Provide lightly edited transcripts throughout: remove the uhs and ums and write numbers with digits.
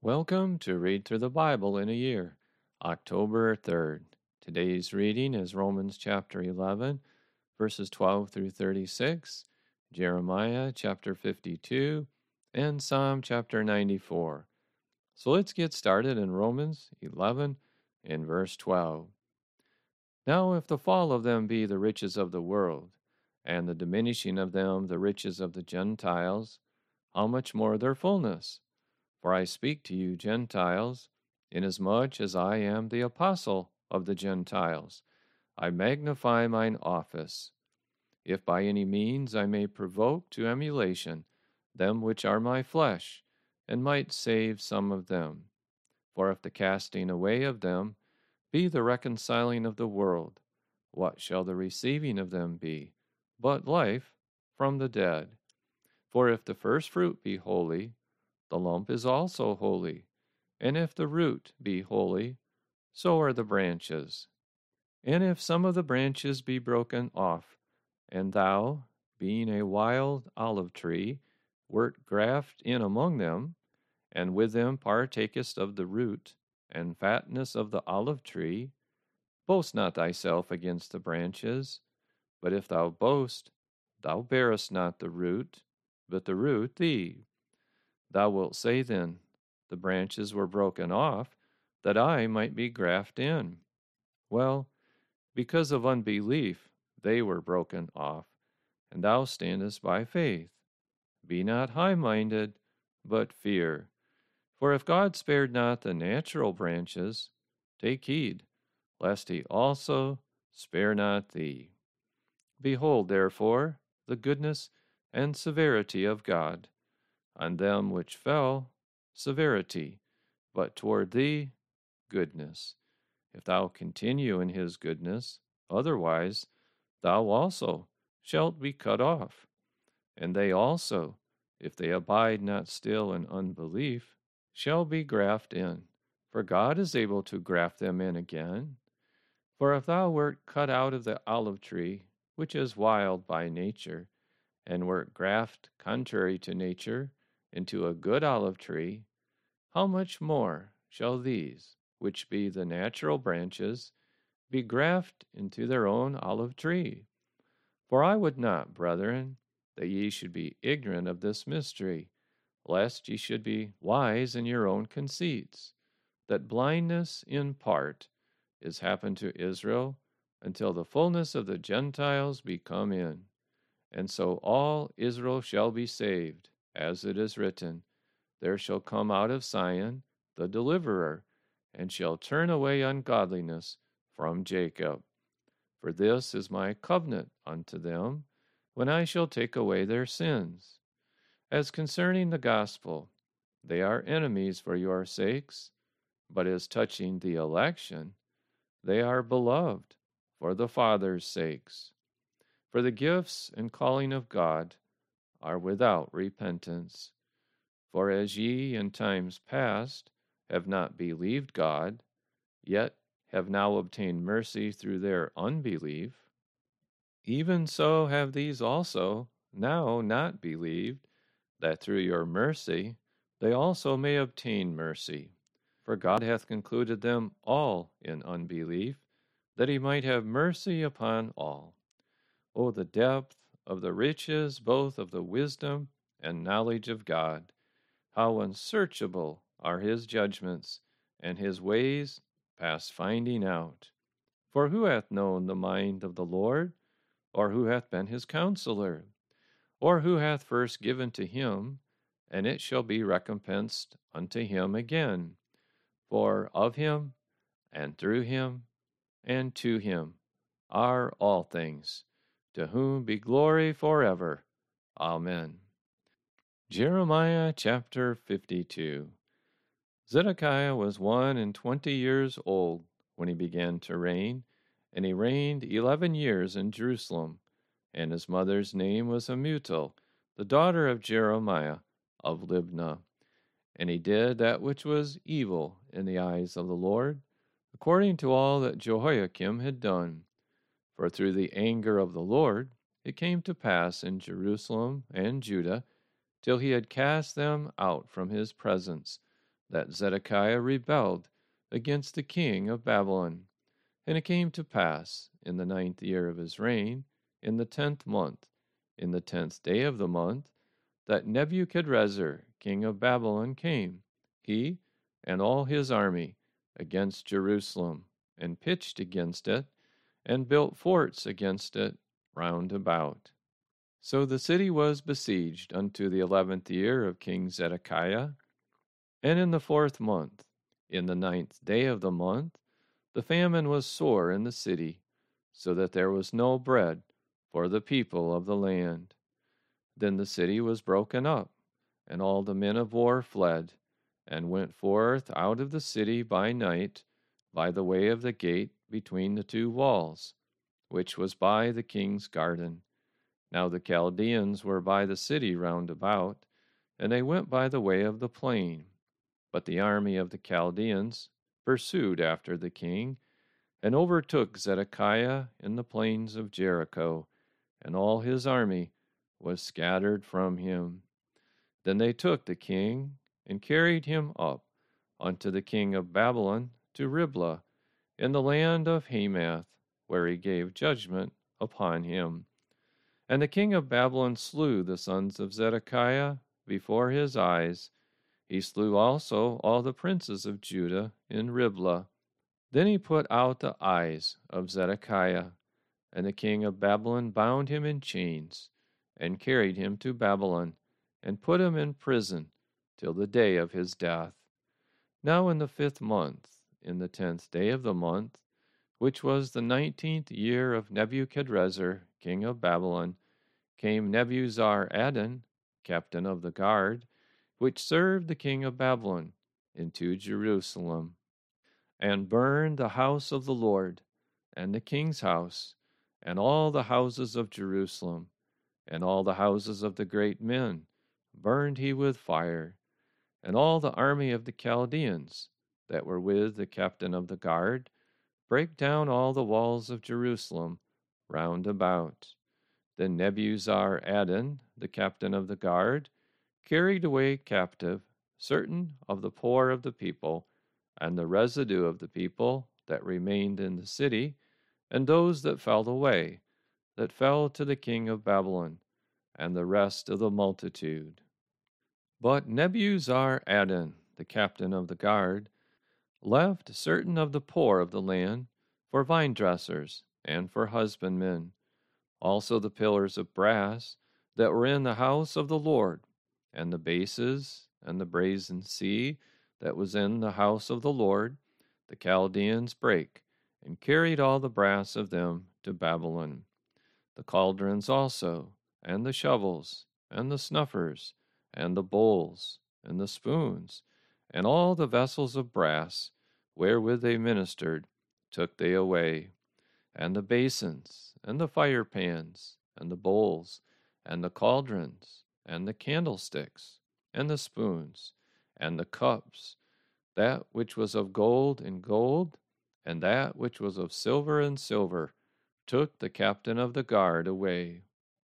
Welcome to Read Through the Bible in a Year, October 3rd. Today's reading is Romans chapter 11, verses 12 through 36, Jeremiah chapter 52, and Psalm chapter 94. So let's get started in Romans 11 and verse 12. Now if the fall of them be the riches of the world, and the diminishing of them the riches of the Gentiles, how much more their fullness? For I speak to you, Gentiles, inasmuch as I am the apostle of the Gentiles. I magnify mine office, if by any means I may provoke to emulation them which are my flesh, and might save some of them. For if the casting away of them be the reconciling of the world, what shall the receiving of them be, but life from the dead? For if the first fruit be holy, the lump is also holy, and if the root be holy, so are the branches. And if some of the branches be broken off, and thou, being a wild olive tree, wert grafted in among them, and with them partakest of the root and fatness of the olive tree, boast not thyself against the branches, but if thou boast, thou bearest not the root, but the root thee. Thou wilt say then, the branches were broken off, that I might be grafted in. Well, because of unbelief they were broken off, and thou standest by faith. Be not high-minded, but fear. For if God spared not the natural branches, take heed, lest he also spare not thee. Behold, therefore, the goodness and severity of God. On them which fell, severity, but toward thee, goodness. If thou continue in his goodness, otherwise thou also shalt be cut off. And they also, if they abide not still in unbelief, shall be grafted in. For God is able to graft them in again. For if thou wert cut out of the olive tree, which is wild by nature, and wert grafted contrary to nature into a good olive tree, how much more shall these, which be the natural branches, be grafted into their own olive tree? For I would not, brethren, that ye should be ignorant of this mystery, lest ye should be wise in your own conceits, that blindness in part is happened to Israel, until the fullness of the Gentiles be come in. And so all Israel shall be saved, as it is written, there shall come out of Zion the deliverer, and shall turn away ungodliness from Jacob. For this is my covenant unto them, when I shall take away their sins. As concerning the gospel, they are enemies for your sakes, but as touching the election, they are beloved for the Father's sakes. For the gifts and calling of God are without repentance. For as ye in times past have not believed God, yet have now obtained mercy through their unbelief, even so have these also now not believed, that through your mercy they also may obtain mercy. For God hath concluded them all in unbelief, that he might have mercy upon all. O the depth of the riches both of the wisdom and knowledge of God! How unsearchable are his judgments, and his ways past finding out. For who hath known the mind of the Lord? Or who hath been his counselor? Or who hath first given to him, and it shall be recompensed unto him again? For of him, and through him, and to him are all things, to whom be glory forever. Amen. Jeremiah chapter 52. Zedekiah was 21 years old when he began to reign, and he reigned 11 years in Jerusalem. And his mother's name was Hamutal, the daughter of Jeremiah of Libnah. And he did that which was evil in the eyes of the Lord, according to all that Jehoiakim had done. For through the anger of the Lord it came to pass in Jerusalem and Judah, till he had cast them out from his presence, that Zedekiah rebelled against the king of Babylon. And it came to pass in the 9th year of his reign, in the 10th month, in the 10th day of the month, that Nebuchadrezzar, king of Babylon, came, he and all his army, against Jerusalem, and pitched against it, and built forts against it round about. So the city was besieged unto the 11th year of King Zedekiah. And in the 4th month, in the 9th day of the month, the famine was sore in the city, so that there was no bread for the people of the land. Then the city was broken up, and all the men of war fled, and went forth out of the city by night, by the way of the gate between the two walls, which was by the king's garden. Now the Chaldeans were by the city round about, and they went by the way of the plain. But the army of the Chaldeans pursued after the king, and overtook Zedekiah in the plains of Jericho, and all his army was scattered from him. Then they took the king, and carried him up unto the king of Babylon to Riblah, in the land of Hamath, where he gave judgment upon him. And the king of Babylon slew the sons of Zedekiah before his eyes. He slew also all the princes of Judah in Riblah. Then he put out the eyes of Zedekiah, and the king of Babylon bound him in chains, and carried him to Babylon, and put him in prison till the day of his death. Now in the 5th month, in the 10th day of the month, which was the 19th year of Nebuchadrezzar, king of Babylon, came Nebuzaradan, captain of the guard, which served the king of Babylon, into Jerusalem, and burned the house of the Lord, and the king's house, and all the houses of Jerusalem, and all the houses of the great men, burned he with fire. And all the army of the Chaldeans that were with the captain of the guard brake down all the walls of Jerusalem round about. Then Nebuzaradan, the captain of the guard, carried away captive certain of the poor of the people, and the residue of the people that remained in the city, and those that fell away, that fell to the king of Babylon, and the rest of the multitude. But Nebuzaradan, the captain of the guard, left certain of the poor of the land for vine dressers and for husbandmen, also the pillars of brass that were in the house of the Lord, and the bases, and the brazen sea that was in the house of the Lord, the Chaldeans brake, and carried all the brass of them to Babylon. The cauldrons also, and the shovels, and the snuffers, and the bowls, and the spoons, and all the vessels of brass, wherewith they ministered, took they away, and the basins, and the fire pans, and the bowls, and the cauldrons, and the candlesticks, and the spoons, and the cups, that which was of gold in gold, and that which was of silver in silver, took the captain of the guard away.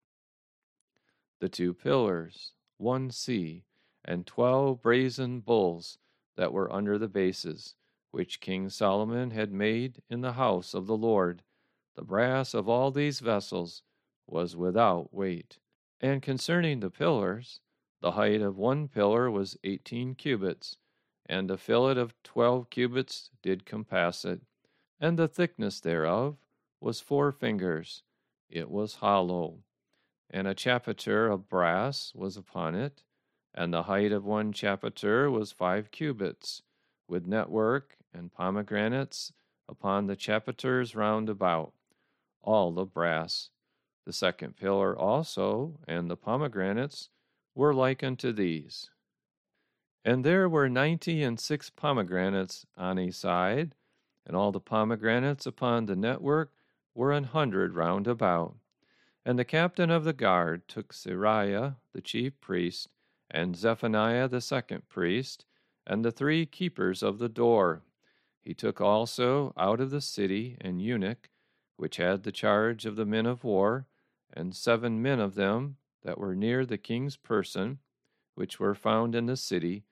The 2 pillars, 1 sea, and 12 brazen bulls that were under the bases, which King Solomon had made in the house of the Lord. The brass of all these vessels was without weight. And concerning the pillars, the height of 1 pillar was 18 cubits, and a fillet of 12 cubits did compass it, and the thickness thereof was 4 fingers. It was hollow. And a chapiter of brass was upon it, and the height of 1 chapiter was 5 cubits, with network and pomegranates upon the chapiters round about, all of brass. The 2nd pillar also, and the pomegranates, were like unto these. And there were 96 pomegranates on a side, and all the pomegranates upon the network were 100 round about. And the captain of the guard took Seraiah the chief priest, and Zephaniah the 2nd priest, and the 3 keepers of the door. He took also out of the city an eunuch, which had the charge of the men of war, and 7 men of them that were near the king's person, which were found in the city,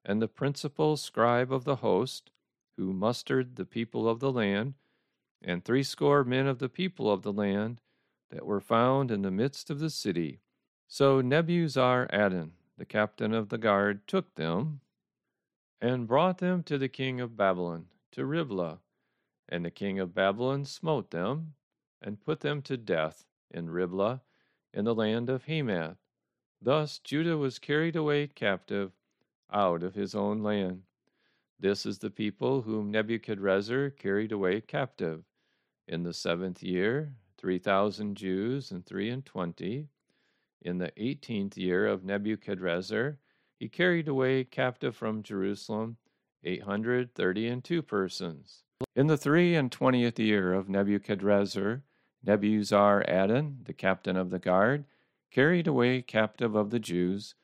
and the principal scribe of the host, who mustered the people of the land, and 60 men of the people of the land that were found in the midst of the city. So Nebuzaradan, the captain of the guard, took them and brought them to the king of Babylon, to Riblah. And the king of Babylon smote them, and put them to death in Riblah, in the land of Hamath. Thus Judah was carried away captive out of his own land. This is the people whom Nebuchadrezzar carried away captive. In the 7th year, 3,000 Jews and 23. In the 18th year of Nebuchadrezzar, he carried away captive from Jerusalem 832 persons. In the 23 year of Nebuchadrezzar, Nebuzaradan, the captain of the guard, carried away captive of the Jews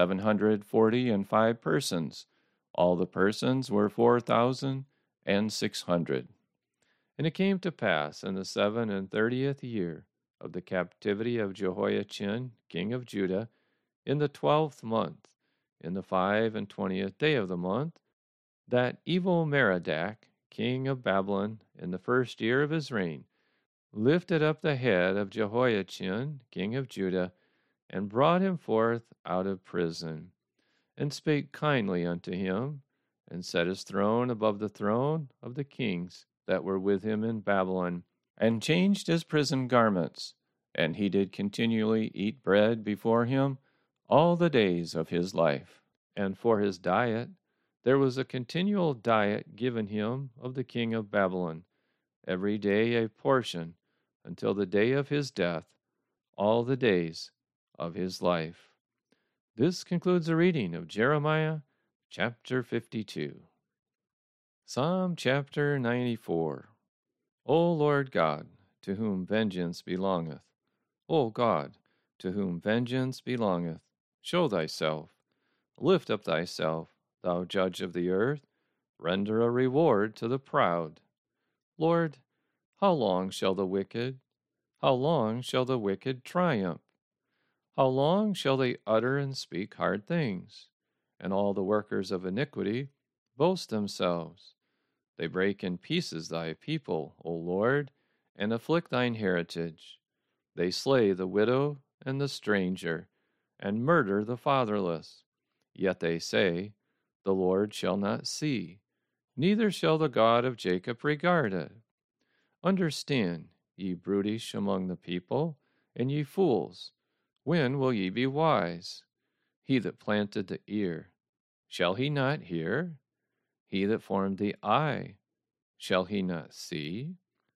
745 persons. All the persons were 4,600. And it came to pass in the 37th year of the captivity of Jehoiachin, king of Judah, in the 12th month, in the 25th day of the month, that Evil-Merodach, king of Babylon, in the 1st year of his reign, lifted up the head of Jehoiachin, king of Judah, and brought him forth out of prison, and spake kindly unto him, and set his throne above the throne of the kings that were with him in Babylon, and changed his prison garments, and he did continually eat bread before him all the days of his life. And for his diet there was a continual diet given him of the king of Babylon, every day a portion, until the day of his death, all the days of his life. This concludes the reading of Jeremiah chapter 52. Psalm chapter 94. O Lord God, to whom vengeance belongeth, O God, to whom vengeance belongeth, show thyself. Lift up thyself, thou judge of the earth. Render a reward to the proud. Lord, how long shall the wicked triumph? How long shall they utter and speak hard things? And all the workers of iniquity boast themselves. They break in pieces thy people, O Lord, and afflict thine heritage. They slay the widow and the stranger, and murder the fatherless. Yet they say, the Lord shall not see, neither shall the God of Jacob regard it. Understand, ye brutish among the people, and ye fools, when will ye be wise? He that planted the ear, shall he not hear? He that formed the eye, shall he not see?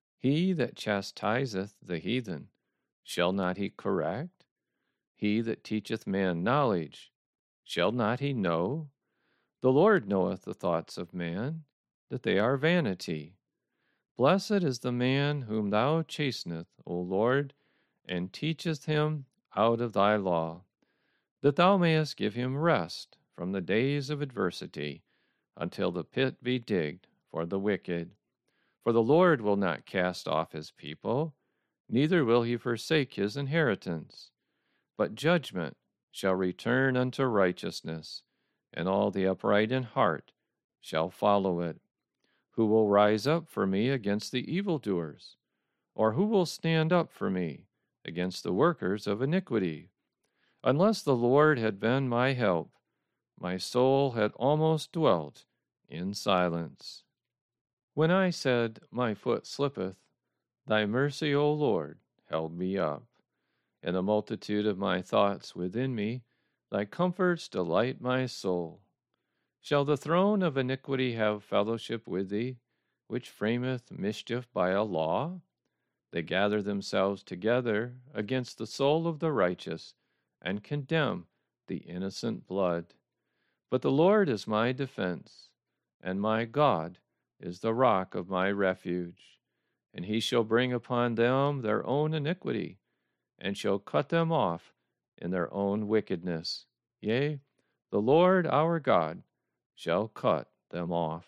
He that chastiseth the heathen, shall not he correct? He that teacheth man knowledge, shall not he know? The Lord knoweth the thoughts of man, that they are vanity. Blessed is the man whom thou chasteneth, O Lord, and teachest him out of thy law, that thou mayest give him rest from the days of adversity, until the pit be digged for the wicked. For the Lord will not cast off his people, neither will he forsake his inheritance. But judgment shall return unto righteousness, and all the upright in heart shall follow it. Who will rise up for me against the evildoers? Or who will stand up for me against the workers of iniquity? Unless the Lord had been my help, my soul had almost dwelt in silence. When I said, my foot slippeth, thy mercy, O Lord, held me up. In the multitude of my thoughts within me, thy comforts delight my soul. Shall the throne of iniquity have fellowship with thee, which frameth mischief by a law? They gather themselves together against the soul of the righteous, and condemn the innocent blood. But the Lord is my defense, and my God is the rock of my refuge. And he shall bring upon them their own iniquity, and shall cut them off in their own wickedness. Yea, the Lord our God shall cut them off.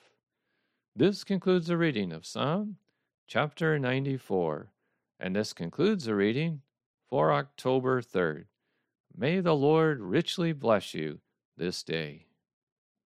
This concludes the reading of Psalm chapter 94, and this concludes the reading for October 3rd. May the Lord richly bless you this day.